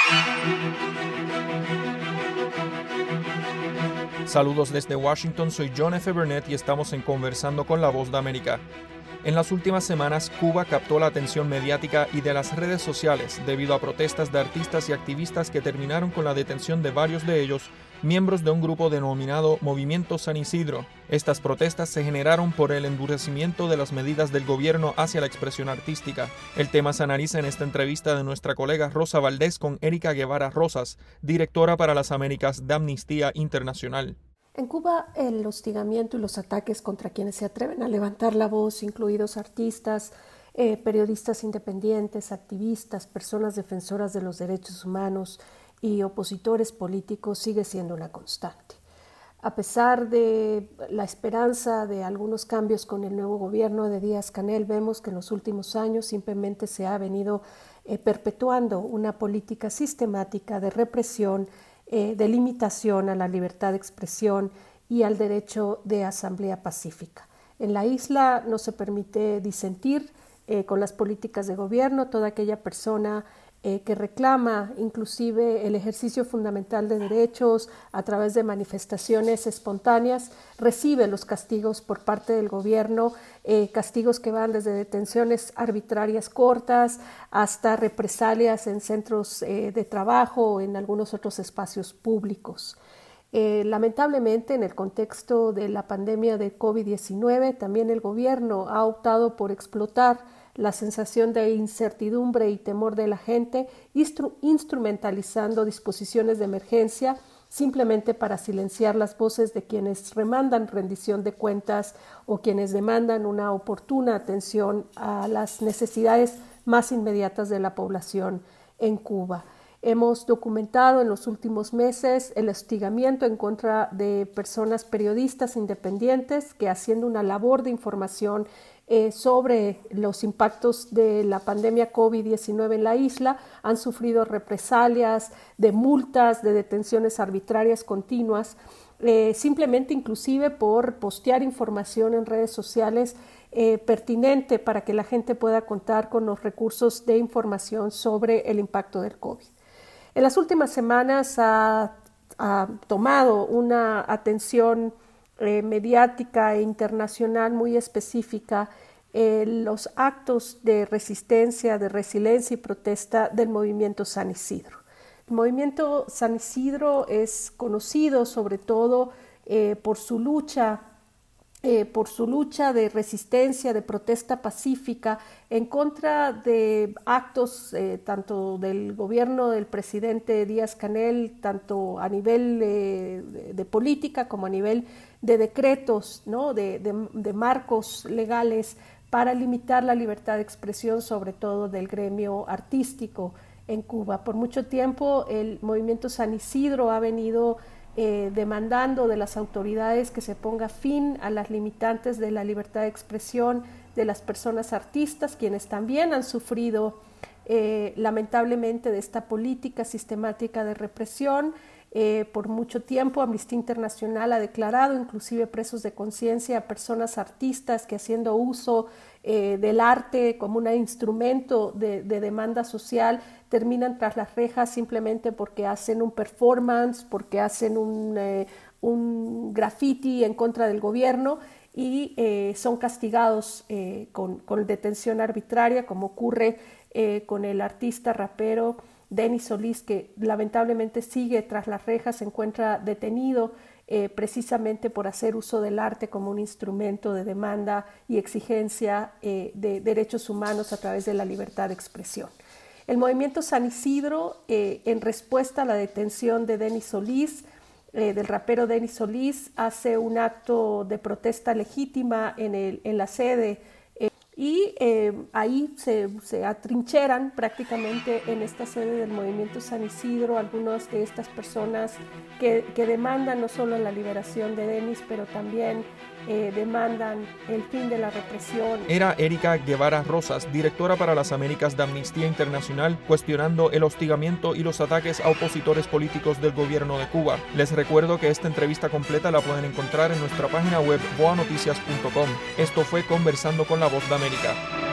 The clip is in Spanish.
Saludos desde Washington, soy John F. Burnett y estamos en Conversando con la Voz de América. En las últimas semanas, Cuba captó la atención mediática y de las redes sociales debido a protestas de artistas y activistas que terminaron con la detención de varios de ellos, miembros de un grupo denominado Movimiento San Isidro. Estas protestas se generaron por el endurecimiento de las medidas del gobierno hacia la expresión artística. El tema se analiza en esta entrevista de nuestra colega Rosa Valdés con Erika Guevara Rosas, directora para las Américas de Amnistía Internacional. En Cuba, el hostigamiento y los ataques contra quienes se atreven a levantar la voz, incluidos artistas, periodistas independientes, activistas, personas defensoras de los derechos humanos y opositores políticos, sigue siendo una constante. A pesar de la esperanza de algunos cambios con el nuevo gobierno de Díaz-Canel, vemos que en los últimos años simplemente se ha venido perpetuando una política sistemática de represión, de limitación a la libertad de expresión y al derecho de asamblea pacífica. En la isla no se permite disentir con las políticas de gobierno. Toda aquella persona que reclama inclusive el ejercicio fundamental de derechos a través de manifestaciones espontáneas recibe los castigos por parte del gobierno, castigos que van desde detenciones arbitrarias cortas hasta represalias en centros de trabajo o en algunos otros espacios públicos. Lamentablemente, en el contexto de la pandemia de COVID-19, también el gobierno ha optado por explotar la sensación de incertidumbre y temor de la gente, instrumentalizando disposiciones de emergencia simplemente para silenciar las voces de quienes remandan rendición de cuentas o quienes demandan una oportuna atención a las necesidades más inmediatas de la población en Cuba. Hemos documentado en los últimos meses el hostigamiento en contra de personas periodistas independientes que, haciendo una labor de información sobre los impactos de la pandemia COVID-19 en la isla, han sufrido represalias, de multas, de detenciones arbitrarias continuas, simplemente inclusive por postear información en redes sociales pertinente para que la gente pueda contar con los recursos de información sobre el impacto del COVID. En las últimas semanas ha tomado una atención mediática e internacional muy específica los actos de resistencia, de resiliencia y protesta del Movimiento San Isidro. El Movimiento San Isidro es conocido sobre todo por su lucha de resistencia, de protesta pacífica en contra de actos tanto del gobierno del presidente Díaz-Canel, tanto a nivel de política como a nivel de decretos, ¿no? de marcos legales para limitar la libertad de expresión, sobre todo del gremio artístico en Cuba. Por mucho tiempo el Movimiento San Isidro ha venido demandando de las autoridades que se ponga fin a las limitantes de la libertad de expresión de las personas artistas, quienes también han sufrido lamentablemente de esta política sistemática de represión. Por mucho tiempo Amnistía Internacional ha declarado inclusive presos de conciencia a personas artistas que, haciendo uso del arte como un instrumento de demanda social, terminan tras las rejas simplemente porque hacen un performance, porque hacen un graffiti en contra del gobierno y son castigados con detención arbitraria, como ocurre con el artista rapero Denis Solís, que lamentablemente sigue tras las rejas, se encuentra detenido precisamente por hacer uso del arte como un instrumento de demanda y exigencia de derechos humanos a través de la libertad de expresión. El Movimiento San Isidro, en respuesta a la detención de Denis Solís, del rapero Denis Solís, hace un acto de protesta legítima en la sede y ahí se atrincheran prácticamente en esta sede del Movimiento San Isidro algunas de estas personas que demandan no solo la liberación de Denis, pero también demandan el fin de la represión. Era Erika Guevara Rosas, directora para las Américas de Amnistía Internacional, cuestionando el hostigamiento y los ataques a opositores políticos del gobierno de Cuba. Les recuerdo que esta entrevista completa la pueden encontrar en nuestra página web voanoticias.com. Esto fue Conversando con la Voz de América.